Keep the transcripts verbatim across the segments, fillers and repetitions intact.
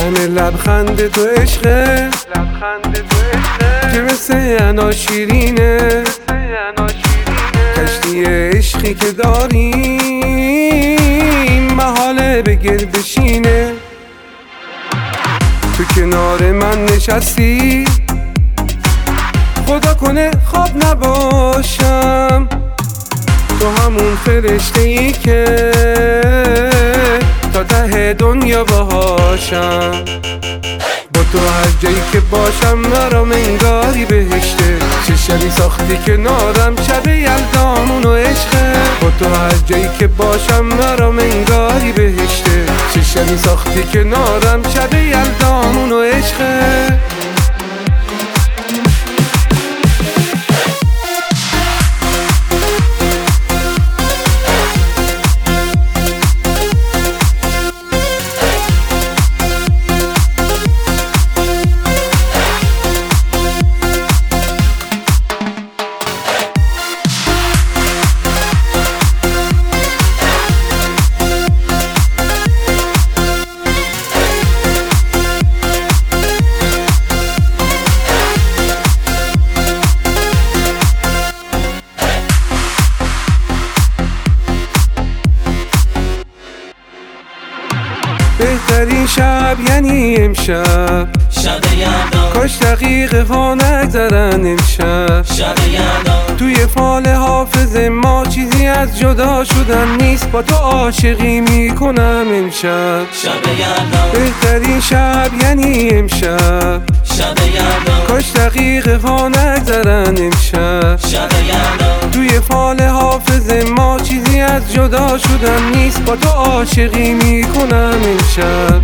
لحن لبخند تو عشقه، لبخند تو عشقه که مثل انا شیرینه، کشتی عشقی که داریم محاله به گل بشینه. تو کنار من نشستی خدا کنه خواب نباشم، تو همون فرشته ای که تا ته دنیا باهاشم. با تو هر جایی که باشم مرام انگاری بهشته، چه شبی ساختی کنارم شب یلدامون و عشقه. با تو هر جایی که باشم مرام انگاری بهشته، چه شبی ساختی کنارم شب یلدامون و عشقه. بهترین شب یعنی امشب، شب یلدا. کاش دقیقه ها نگذرن امشب، شب یلدا. توی فال حافظ ما چیزی از جدا شدن نیست، با تو عاشقی میکنم امشب. شب یلدا. بهترین شب یعنی امشب، شب یلدا. کاش دقیقه ها نگذرن امشب، شب یلدا. توی فال حافظ ما چیزی از جدا شدن نیست، با تو عاشقی میکنم امشب.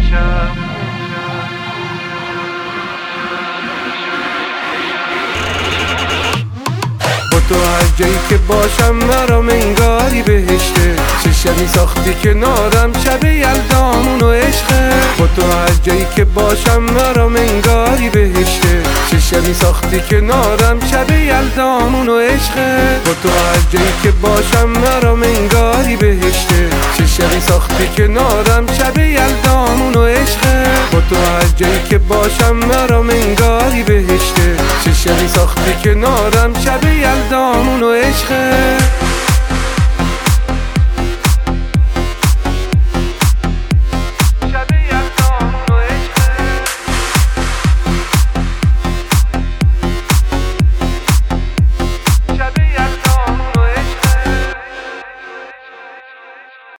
با تو هر جایی که باشم مرام انگاری بهشته، چه شبی ساختی کنارم شب یلدامون و عشقه. با تو هر جایی که باشم مرام انگاری بهشته، چه شبی ساختی کنارم شب یلدامون و عشقه. با تو هر جایی که باشم مرام انگاری بهشته، چه شبی ساختی کنارم شب یلدامون و عشقه. با تو هر جایی که باشم مرام انگاری بهشته، چه شبی ساختی کنارم شب یلدامون و عشقه.